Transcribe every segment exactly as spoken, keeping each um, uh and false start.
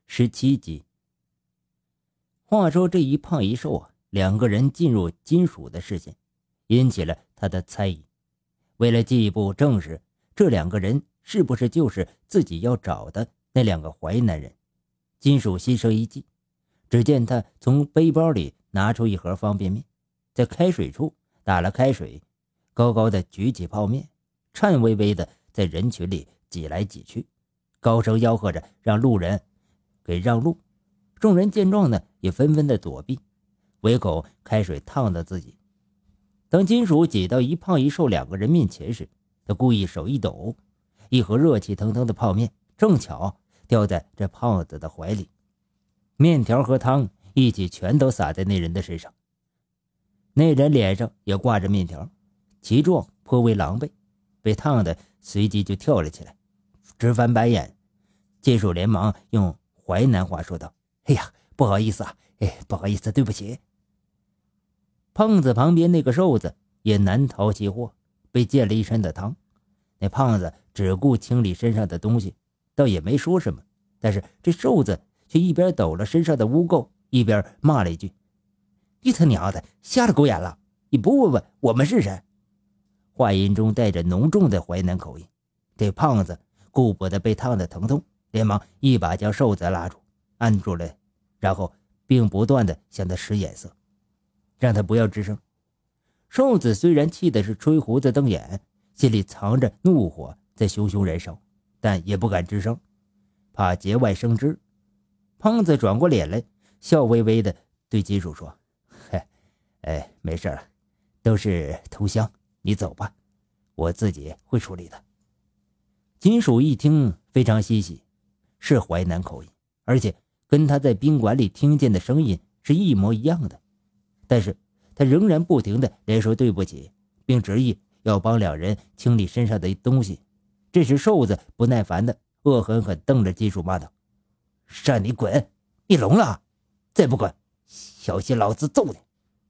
十七集。话说这一胖一瘦啊，两个人进入金属的视线，引起了他的猜疑。为了进一步证实这两个人是不是就是自己要找的那两个淮南人，金属心生一计。只见他从背包里拿出一盒方便面，在开水处打了开水，高高的举起泡面，颤巍巍的在人群里挤来挤去，高声吆喝着让路人给让路。众人见状呢，也纷纷的躲避，唯恐开水烫到自己。当金属挤到一胖一瘦两个人面前时，他故意手一抖，一盒热气腾腾的泡面正巧掉在这胖子的怀里，面条和汤一起全都洒在那人的身上。那人脸上也挂着面条，其状颇为狼狈，被烫的随即就跳了起来，直翻白眼。金属连忙用淮南话说道：哎呀，不好意思啊，哎，不好意思，对不起。胖子旁边那个瘦子也难逃其祸，被溅了一身的汤。那胖子只顾清理身上的东西，倒也没说什么，但是这瘦子却一边抖了身上的污垢，一边骂了一句：你他娘的瞎了狗眼了，你不问问我们是谁？话音中带着浓重的淮南口音。这胖子顾不得被烫的疼痛，连忙一把将瘦子拉住，按住了，然后并不断的向他使眼色，让他不要吱声。瘦子虽然气的是吹胡子瞪眼，心里藏着怒火在熊熊燃烧，但也不敢吱声，怕节外生枝。胖子转过脸来，笑微微的对金属说：嘿，哎，没事了，都是同乡，你走吧，我自己会处理的。金属一听非常欣喜，是淮南口音，而且跟他在宾馆里听见的声音是一模一样的，但是他仍然不停的连说对不起，并执意要帮两人清理身上的东西。这时瘦子不耐烦的恶狠狠瞪着金属骂道：让你滚，你聋了？再不滚，小心老子揍你！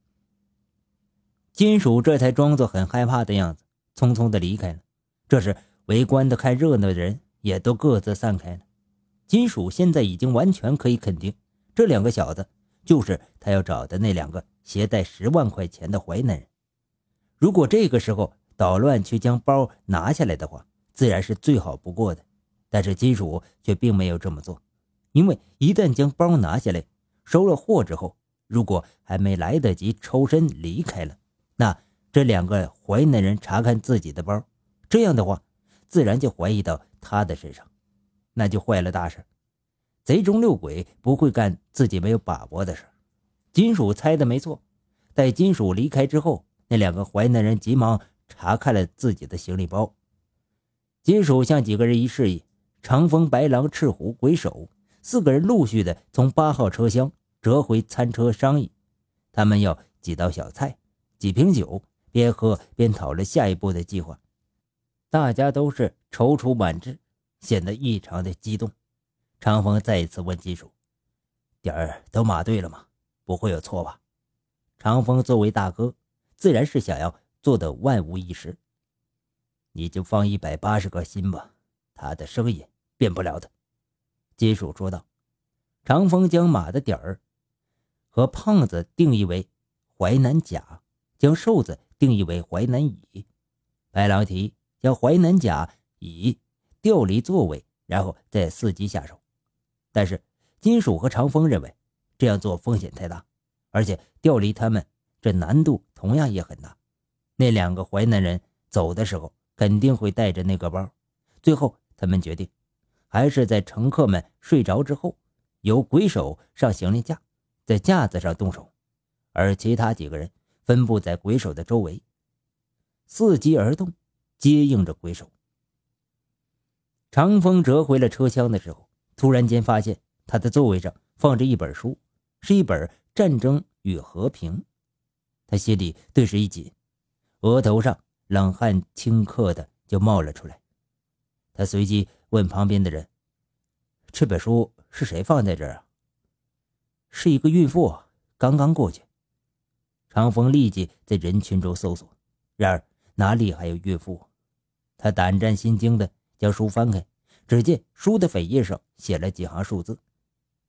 金属这才装作很害怕的样子，匆匆的离开了。这时围观的看热闹的人也都各自散开了。金属现在已经完全可以肯定，这两个小子就是他要找的那两个携带十万块钱的淮南人。如果这个时候捣乱去将包拿下来的话，自然是最好不过的，但是金属却并没有这么做。因为一旦将包拿下来，收了货之后，如果还没来得及抽身离开了，那这两个淮南人查看自己的包，这样的话自然就怀疑到他的身上，那就坏了大事。贼中六鬼不会干自己没有把握的事。金属猜的没错，待金属离开之后，那两个淮南人急忙查看了自己的行李包。金属向几个人一示意，长风、白狼、赤虎、鬼手四个人陆续的从八号车厢折回餐车商议，他们要几道小菜，几瓶酒，边喝边讨论下一步的计划。大家都是踌躇满志，显得异常的激动。长风再一次问金属：点儿都码对了吗？不会有错吧？长风作为大哥，自然是想要做得万无一失。你就放一百八十个心吧，他的声音变不了的。金属说道。长风将马的点儿和胖子定义为淮南甲，将瘦子定义为淮南乙。白狼提将淮南甲乙调离座位，然后再伺机下手。但是金属和长风认为这样做风险太大，而且调离他们这难度同样也很大。那两个淮南人走的时候肯定会带着那个包，最后他们决定还是在乘客们睡着之后，由鬼手上行李架，在架子上动手，而其他几个人分布在鬼手的周围，伺机而动，接应着鬼手。长风折回了车厢的时候，突然间发现他的座位上放着一本书，是一本《战争与和平》。他心里顿时一紧，额头上冷汗顷刻的就冒了出来。他随即问旁边的人：这本书是谁放在这儿啊？是一个孕妇，刚刚过去。长风立即在人群中搜索，然而哪里还有孕妇？他胆战心惊的将书翻开，只见书的扉页上写了几行数字：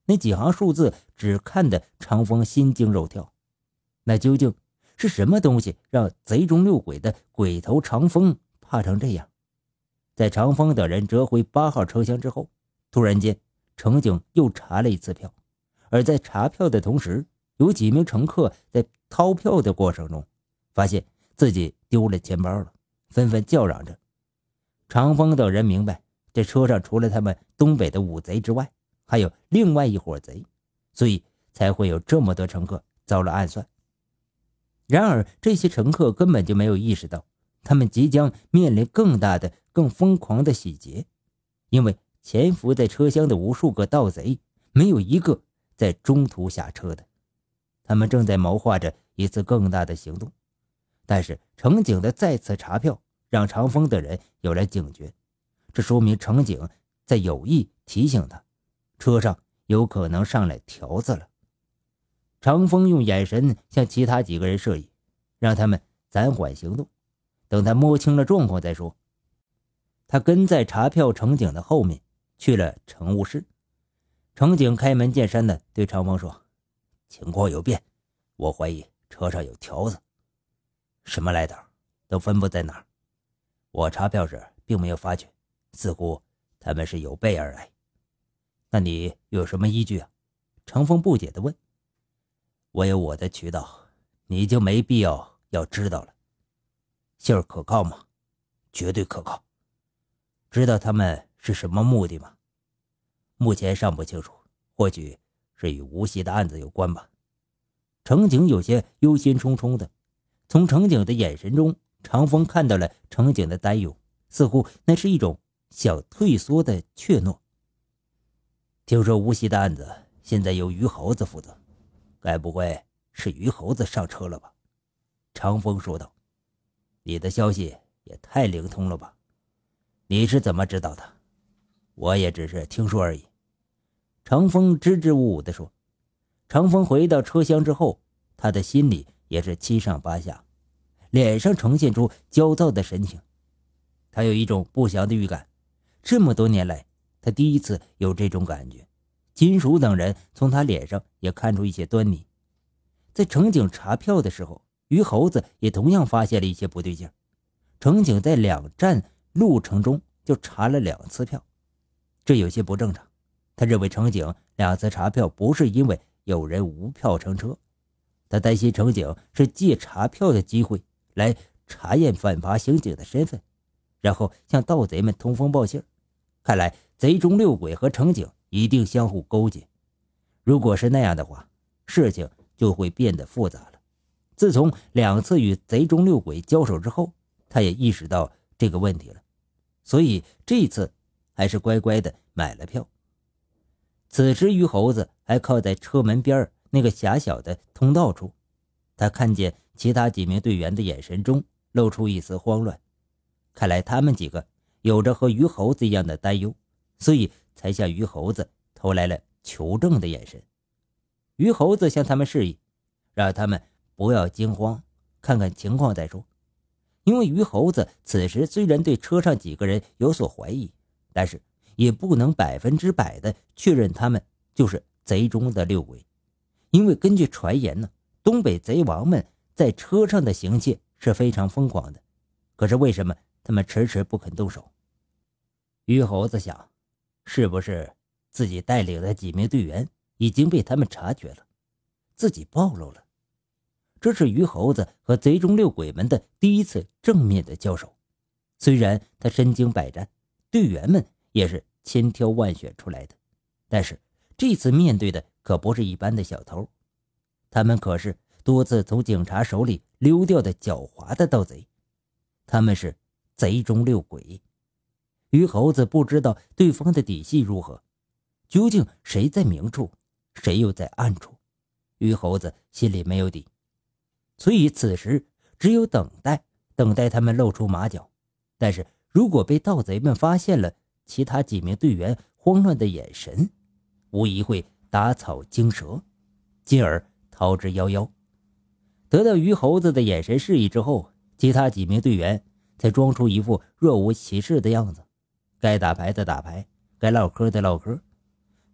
那几行数字只看得长风心惊肉跳。那究竟是什么东西让贼中六鬼的鬼头长风怕成这样？在长风等人折回八号车厢之后，突然间乘警又查了一次票，而在查票的同时，有几名乘客在掏票的过程中发现自己丢了钱包了，纷纷叫嚷着。长风等人明白，这车上除了他们东北的五贼之外，还有另外一伙贼，所以才会有这么多乘客遭了暗算。然而这些乘客根本就没有意识到，他们即将面临更大的更疯狂的洗劫，因为潜伏在车厢的无数个盗贼没有一个在中途下车的。他们正在谋划着一次更大的行动，但是乘警的再次查票让长风的人有了警觉，这说明乘警在有意提醒他，车上有可能上来条子了。长风用眼神向其他几个人示意，让他们暂缓行动，等他摸清了状况再说。他跟在查票乘警的后面去了乘务室。乘警开门见山地对长风说：情况有变，我怀疑车上有条子。什么来头？都分布在哪儿？我查票时并没有发觉，似乎他们是有备而来。那你有什么依据啊？长风不解地问。我有我的渠道，你就没必要要知道了。信儿可靠吗？绝对可靠。知道他们是什么目的吗？目前尚不清楚，或许是与无锡的案子有关吧。乘警有些忧心忡忡的，从乘警的眼神中，长风看到了乘警的担忧，似乎那是一种想退缩的怯懦。听说无锡的案子现在由于猴子负责，该不会是于猴子上车了吧？长风说道。你的消息也太灵通了吧？你是怎么知道的？我也只是听说而已。长风支支吾吾地说。长风回到车厢之后，他的心里也是七上八下，脸上呈现出焦躁的神情。他有一种不祥的预感，这么多年来他第一次有这种感觉。金属等人从他脸上也看出一些端倪。在乘警查票的时候，于猴子也同样发现了一些不对劲。乘警在两站路程中就查了两次票，这有些不正常。他认为乘警两次查票不是因为有人无票乘车，他担心乘警是借查票的机会来查验反扒刑警的身份，然后向盗贼们通风报信。看来贼中六鬼和乘警一定相互勾结，如果是那样的话，事情就会变得复杂了。自从两次与贼中六鬼交手之后，他也意识到这个问题了，所以这次还是乖乖的买了票。此时于猴子还靠在车门边那个狭小的通道处，他看见其他几名队员的眼神中露出一丝慌乱，看来他们几个有着和于猴子一样的担忧，所以才向于猴子投来了求证的眼神。于猴子向他们示意，让他们不要惊慌，看看情况再说。因为于猴子此时虽然对车上几个人有所怀疑，但是也不能百分之百的确认他们就是贼中的六鬼。因为根据传言呢，东北贼王们在车上的行窃是非常疯狂的，可是为什么他们迟迟不肯动手？于猴子想，是不是自己带领的几名队员已经被他们察觉了，自己暴露了？这是于猴子和贼中六鬼们的第一次正面的交手。虽然他身经百战，队员们也是千挑万选出来的，但是这次面对的可不是一般的小偷，他们可是多次从警察手里溜掉的狡猾的盗贼，他们是贼中六鬼。于猴子不知道对方的底细如何，究竟谁在明处，谁又在暗处，于猴子心里没有底，所以此时只有等待，等待他们露出马脚。但是如果被盗贼们发现了其他几名队员慌乱的眼神，无疑会打草惊蛇，进而逃之夭夭。得到于猴子的眼神示意之后，其他几名队员才装出一副若无其事的样子，该打牌的打牌，该唠嗑的唠嗑。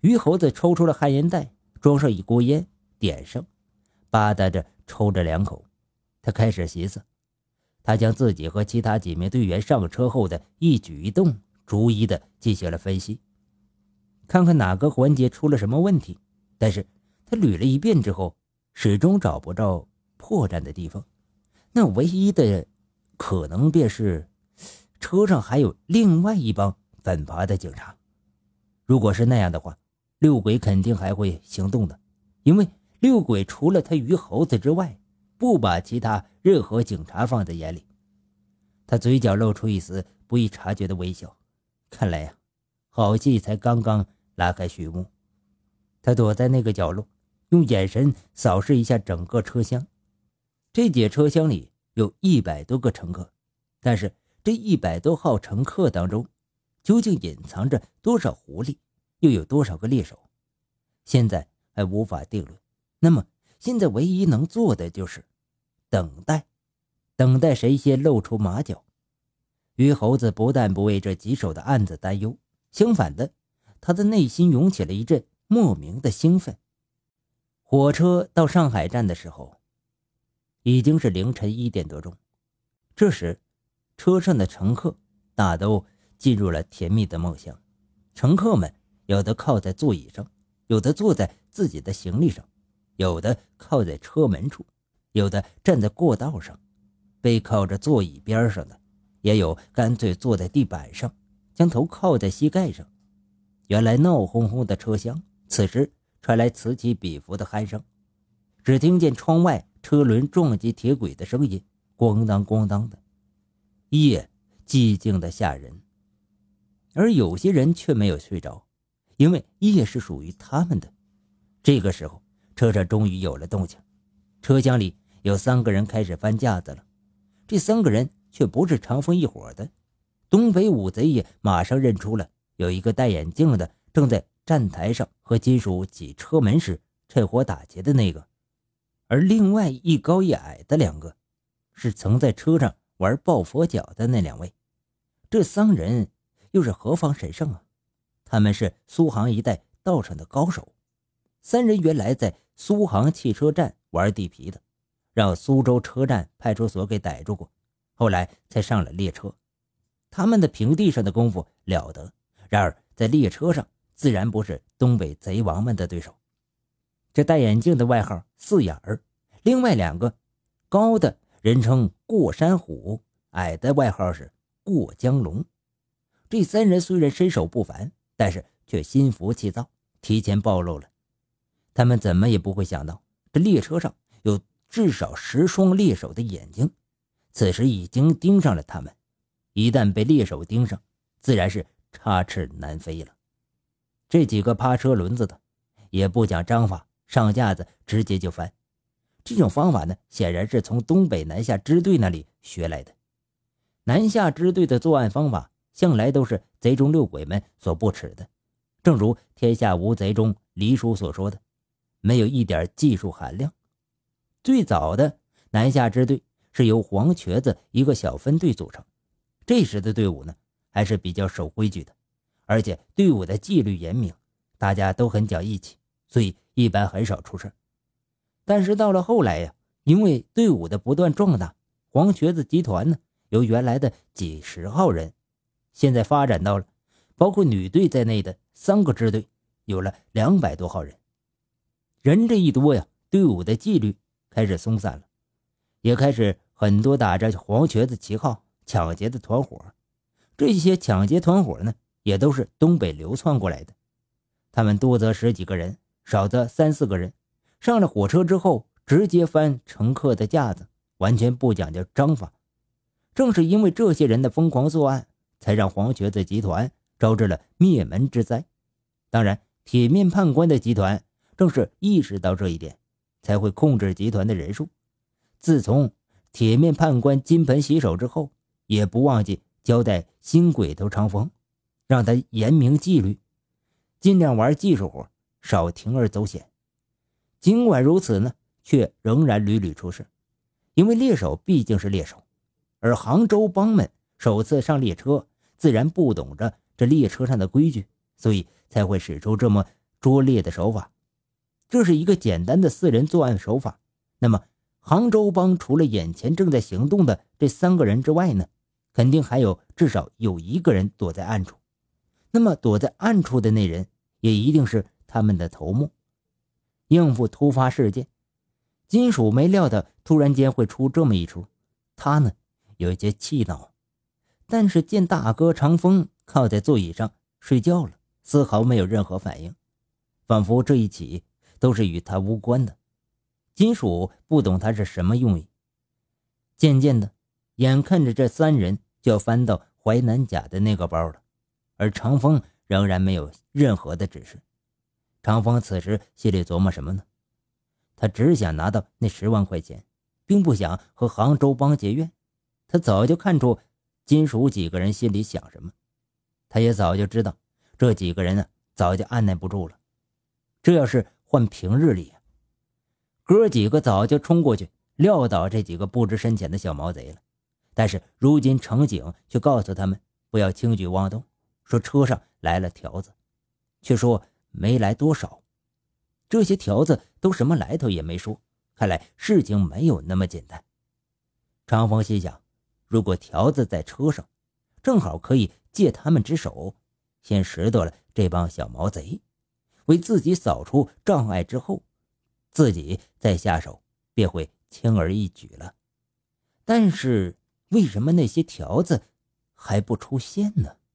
于猴子抽出了旱烟袋，装上一锅烟，点上，吧嗒着抽着两口。他开始寻思，他将自己和其他几名队员上车后的一举一动逐一的进行了分析，看看哪个环节出了什么问题。但是他捋了一遍之后，始终找不着破绽的地方。那唯一的可能便是车上还有另外一帮反扒的警察。如果是那样的话，六鬼肯定还会行动的，因为六鬼除了他于猴子之外，不把其他任何警察放在眼里。他嘴角露出一丝不易察觉的微笑，看来呀、啊，好戏才刚刚拉开序幕。他躲在那个角落，用眼神扫视一下整个车厢。这节车厢里有一百多个乘客，但是这一百多号乘客当中，究竟隐藏着多少狐狸，又有多少个猎手，现在还无法定论。那么现在唯一能做的就是等待，等待谁先露出马脚。于猴子不但不为这棘手的案子担忧，相反的，他的内心涌起了一阵莫名的兴奋。火车到上海站的时候，已经是凌晨一点多钟。这时，车上的乘客大都进入了甜蜜的梦乡。乘客们有的靠在座椅上，有的坐在自己的行李上，有的靠在车门处，有的站在过道上，背靠着座椅边上的，也有干脆坐在地板上，将头靠在膝盖上。原来闹哄哄的车厢，此时传来此起彼伏的鼾声，只听见窗外车轮撞击铁轨的声音，咣当咣当的。夜寂静的吓人，而有些人却没有睡着，因为夜是属于他们的。这个时候，车上终于有了动静，车厢里有三个人开始翻架子了。这三个人却不是长风一伙的，东北五贼也马上认出了有一个戴眼镜的正在站台上和金属挤车门时趁火打劫的那个，而另外一高一矮的两个是曾在车上玩抱佛脚的那两位。这三人又是何方神圣啊？他们是苏杭一带道上的高手。三人原来在苏杭汽车站玩地皮的，让苏州车站派出所给逮住过，后来才上了列车。他们的平地上的功夫了得，然而在列车上自然不是东北贼王们的对手。这戴眼镜的外号四眼儿，另外两个高的人称过山虎，矮的外号是过江龙。这三人虽然身手不凡，但是却心浮气躁，提前暴露了。他们怎么也不会想到，这列车上有至少十双猎手的眼睛，此时已经盯上了他们。一旦被猎手盯上，自然是插翅难飞了。这几个趴车轮子的也不讲章法，上架子直接就翻。这种方法呢，显然是从东北南下支队那里学来的。南下支队的作案方法向来都是贼中六鬼们所不齿的，正如天下无贼中黎叔所说的，没有一点技术含量。最早的南下支队是由黄瘸子一个小分队组成，这时的队伍呢还是比较守规矩的，而且队伍的纪律严明，大家都很讲义气，所以一般很少出事。但是到了后来呀，因为队伍的不断壮大，黄瘸子集团呢由原来的几十号人，现在发展到了包括女队在内的三个支队，有了两百多号人。人这一多呀，队伍的纪律开始松散了，也开始很多打着黄瘸子旗号抢劫的团伙。这些抢劫团伙呢，也都是东北流窜过来的。他们多则十几个人，少则三四个人，上了火车之后直接翻乘客的架子，完全不讲究章法。正是因为这些人的疯狂作案，才让黄瘸子集团招致了灭门之灾。当然，铁面判官的集团正是意识到这一点，才会控制集团的人数。自从铁面判官金盆洗手之后，也不忘记交代新鬼头长风，让他严明纪律，尽量玩技术活，少铤而走险。尽管如此呢，却仍然屡屡出事。因为猎手毕竟是猎手，而杭州帮们首次上列车，自然不懂着这列车上的规矩，所以才会使出这么拙劣的手法。这是一个简单的四人作案手法，那么杭州帮除了眼前正在行动的这三个人之外呢，肯定还有至少有一个人躲在暗处。那么躲在暗处的那人也一定是他们的头目。应付突发事件，金属没料到突然间会出这么一出，他呢有一些气恼，但是见大哥长风靠在座椅上睡觉了，丝毫没有任何反应，仿佛这一起都是与他无关的。金属不懂他是什么用意。渐渐的，眼看着这三人就要翻到淮南甲的那个包了，而长风仍然没有任何的指示。长风此时心里琢磨什么呢？他只想拿到那十万块钱，并不想和杭州帮结怨。他早就看出金属几个人心里想什么，他也早就知道这几个人呢、啊、早就按耐不住了。这要是换平日里啊，哥几个早就冲过去撂倒这几个不知深浅的小毛贼了。但是如今程警却告诉他们不要轻举妄动，说车上来了条子，却说没来多少。这些条子都什么来头也没说，看来事情没有那么简单。长风心想，如果条子在车上，正好可以借他们之手，先拾掇了这帮小毛贼，为自己扫除障碍之后，自己再下手便会轻而易举了。但是为什么那些条子还不出现呢？